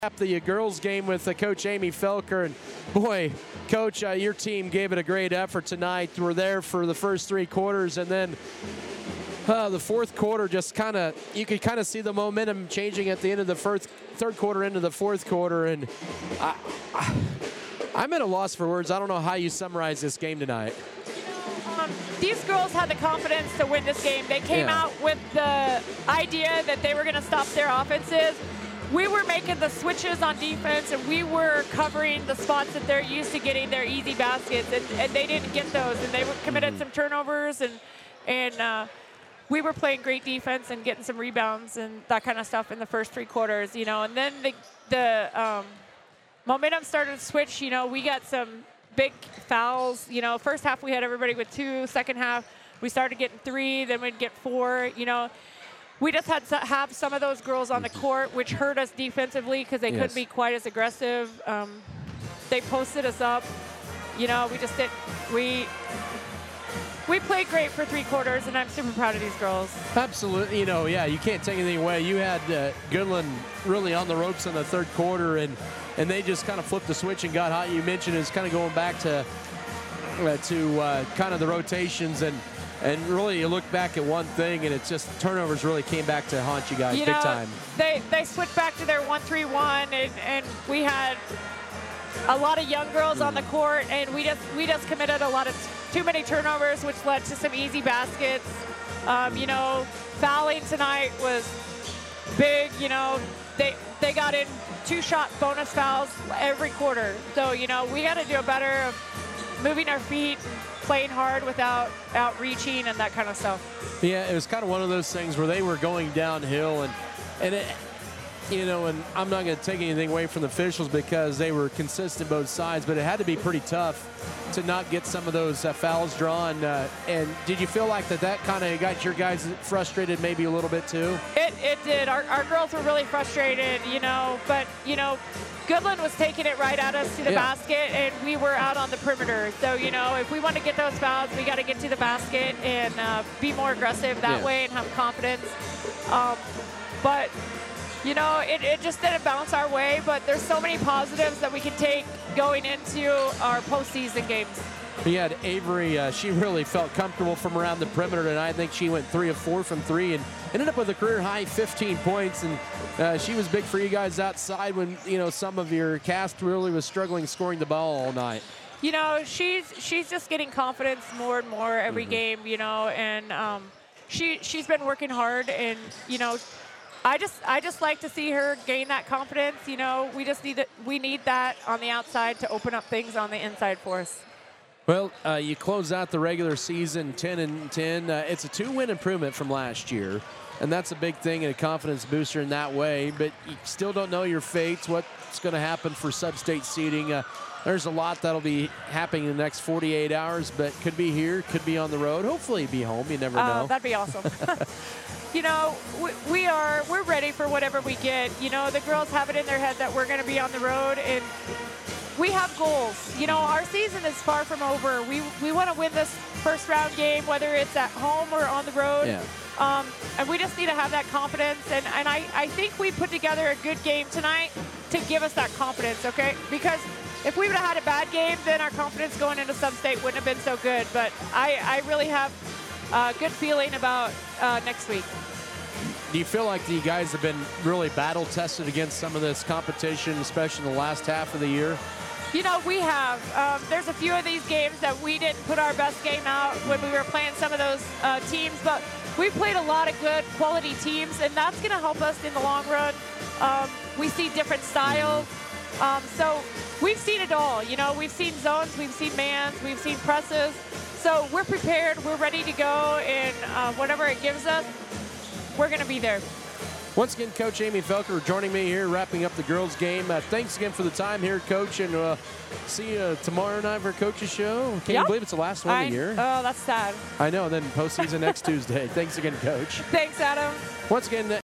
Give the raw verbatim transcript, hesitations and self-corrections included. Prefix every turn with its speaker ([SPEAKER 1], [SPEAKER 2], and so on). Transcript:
[SPEAKER 1] The girls game with uh, Coach Amy Felker, and boy, Coach, uh, your team gave it a great effort tonight. We're there for the first three quarters, and then uh, the fourth quarter just kind of, you could kind of see the momentum changing at the end of the first, third quarter into the fourth quarter, and I, I, I'm at a loss for words. I don't know how you summarize this game tonight.
[SPEAKER 2] Um, these girls had the confidence to win this game. They came
[SPEAKER 1] Yeah.
[SPEAKER 2] out with the idea that they were going to stop their offenses. We were making the switches on defense, and we were covering the spots that they're used to getting their easy baskets, and, and they didn't get those, and they were committed
[SPEAKER 1] Mm-hmm.
[SPEAKER 2] some turnovers, and and uh, we were playing great defense and getting some rebounds and that kind of stuff in the first three quarters, you know. And then the the um, momentum started to switch. You know, we got some big fouls. You know, first half we had everybody with two. Second half we started getting three. Then we'd get four. You know. We just had to have some of those girls on the court, which hurt us defensively because they
[SPEAKER 1] Yes.
[SPEAKER 2] couldn't be quite as aggressive. Um, they posted us up. You know, we just did. We we played great for three quarters, and I'm super proud of these girls.
[SPEAKER 1] Absolutely. You know, yeah, you can't take anything away. You had uh, Goodland really on the ropes in the third quarter, and and they just kind of flipped the switch and got hot. You mentioned it's kind of going back to uh, to uh, kind of the rotations, and and really you look back at one thing, and it's just turnovers really came back to haunt you guys
[SPEAKER 2] You
[SPEAKER 1] big
[SPEAKER 2] know,
[SPEAKER 1] time.
[SPEAKER 2] They they switched back to their one three one, and and we had a lot of young girls on the court, and we just we just committed a lot of too many turnovers, which led to some easy baskets. Um, you know, fouling tonight was big. You know, they they got in two shot bonus fouls every quarter. So you know, we got to do better of moving our feet, and playing hard without outreaching and that kind of stuff.
[SPEAKER 1] Yeah, it was kind of one of those things where they were going downhill, and and it, you know, and I'm not going to take anything away from the officials because they were consistent both sides, but it had to be pretty tough to not get some of those uh, fouls drawn. Uh, and did you feel like that that kind of got your guys frustrated maybe a little bit too?
[SPEAKER 2] It, it did. Our, our girls were really frustrated, you know, but, you know, Goodland was taking it right at us to the
[SPEAKER 1] Yeah.
[SPEAKER 2] basket, and we were out on the perimeter. So, you know, if we want to get those fouls, we got to get to the basket and uh, be more aggressive that
[SPEAKER 1] Yeah.
[SPEAKER 2] way and have confidence. Um, but, you know, it, it just didn't bounce our way, but there's so many positives that we can take going into our postseason games.
[SPEAKER 1] We had Avery, uh, she really felt comfortable from around the perimeter tonight. I think she went three of four from three and ended up with a career high fifteen points. And uh, she was big for you guys outside when, you know, some of your cast really was struggling scoring the ball all night.
[SPEAKER 2] You know, she's she's just getting confidence more and more every
[SPEAKER 1] Mm-hmm.
[SPEAKER 2] game, you know, and um, she, she's been working hard, and, you know, I just I just like to see her gain that confidence. You know, we just need it, we need that on the outside to open up things on the inside for us.
[SPEAKER 1] Well, uh, you close out the regular season ten and ten. Uh, it's a two-win improvement from last year, and that's a big thing and a confidence booster in that way. But you still don't know your fates, what's going to happen for sub-state seeding. Uh, there's a lot that'll be happening in the next forty-eight hours, but could be here, could be on the road. Hopefully be home. You never
[SPEAKER 2] Uh,
[SPEAKER 1] know.
[SPEAKER 2] that'd be awesome. You know, we, we are we're ready for whatever we get. You know, the girls have it in their head that we're going to be on the road, and we have goals. You know, our season is far from over. We we want to win this first round game, whether it's at home or on the road.
[SPEAKER 1] Yeah.
[SPEAKER 2] Um, and we just need to have that confidence. And, and I, I think we put together a good game tonight to give us that confidence, okay? Because if we would have had a bad game, then our confidence going into sub-state wouldn't have been so good. But I, I really have a good feeling about uh, next week.
[SPEAKER 1] Do you feel like you guys have been really battle-tested against some of this competition, especially in the last half of the year?
[SPEAKER 2] You know, we have. Um, there's a few of these games that we didn't put our best game out when we were playing some of those uh, teams, but we played a lot of good quality teams, and that's going to help us in the long run. Um, we see different styles. Um, so we've seen it all. You know, we've seen zones, we've seen mans, we've seen presses. So we're prepared, we're ready to go, and uh, whatever it gives us, we're going to be there.
[SPEAKER 1] Once again, Coach Amy Felker joining me here, wrapping up the girls' game. Uh, thanks again for the time here, Coach, and uh, see you tomorrow night for Coach's show. Can't
[SPEAKER 2] Yep.
[SPEAKER 1] you believe it's the last one
[SPEAKER 2] I,
[SPEAKER 1] of the year?
[SPEAKER 2] Oh, that's sad.
[SPEAKER 1] I know, and then postseason next Tuesday. Thanks again, Coach.
[SPEAKER 2] Thanks, Adam.
[SPEAKER 1] Once again,